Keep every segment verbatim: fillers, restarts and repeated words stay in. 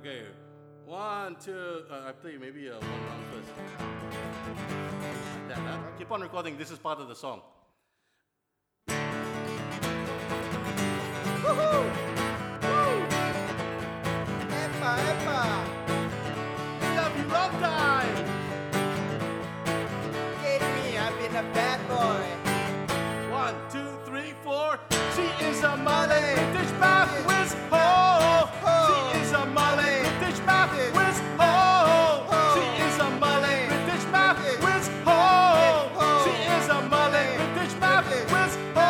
Okay, one, two. Uh, I play maybe uh, one round first. Like that, huh? Keep on recording. This is part of the song. Woohoo! Woo! Epa, epa! Love you long time. Get me, I've been a bad boy. One, two, three, four. She is a Malay British math whiz. Ho! She is a Malay British math whiz. Ho! She is a Malay British math whiz. Ho! She is a Malay British math whiz. Ho!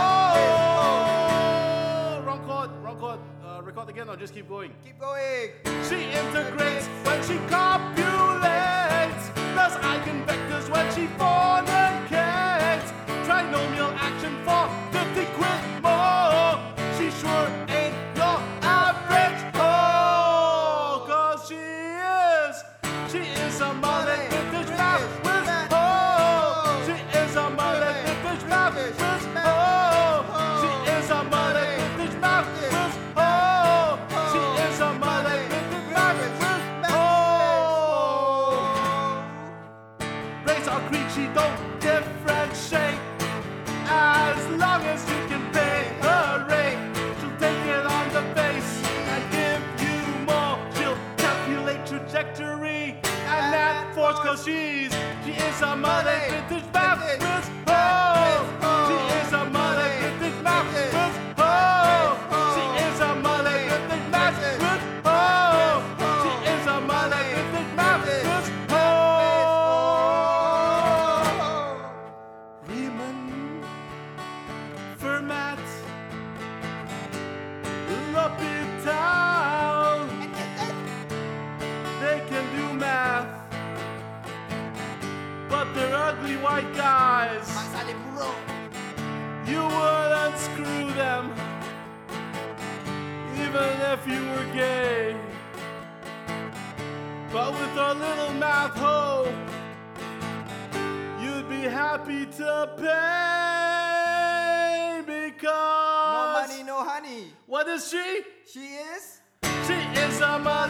Wrong chord, wrong chord. Uh, record again or just keep going? Keep going. She integrates when she copulates. Does eigenvectors when she fornicates. Trinomial action for fifty quid more. She sure ain't your average hoe. Cause she is, she is a Malay British math whiz. Ho! She is a Malay British math whiz. Ho! She is a Malay British math whiz. Ho! She is a Malay British math whiz. Ho! Race or creed, she don't differentiate. As long as you can pay her rate, she'll take it on the face and give you more. She'll calculate trajectory and that force, cause she's, she is a Malay British math whiz. Ho! She is a Malay British math whiz. Ho! She is a Malay British math whiz. Ho! She is a Malay British math whiz. Ho! Riemann, Fermat, L'Hôpital, they can do math, but they're ugly white guys. Masale bro. You wouldn't screw them, even if you were gay. But with our little math hoe, you'd be happy to pay because No money, no honey. what is she? She is? She is a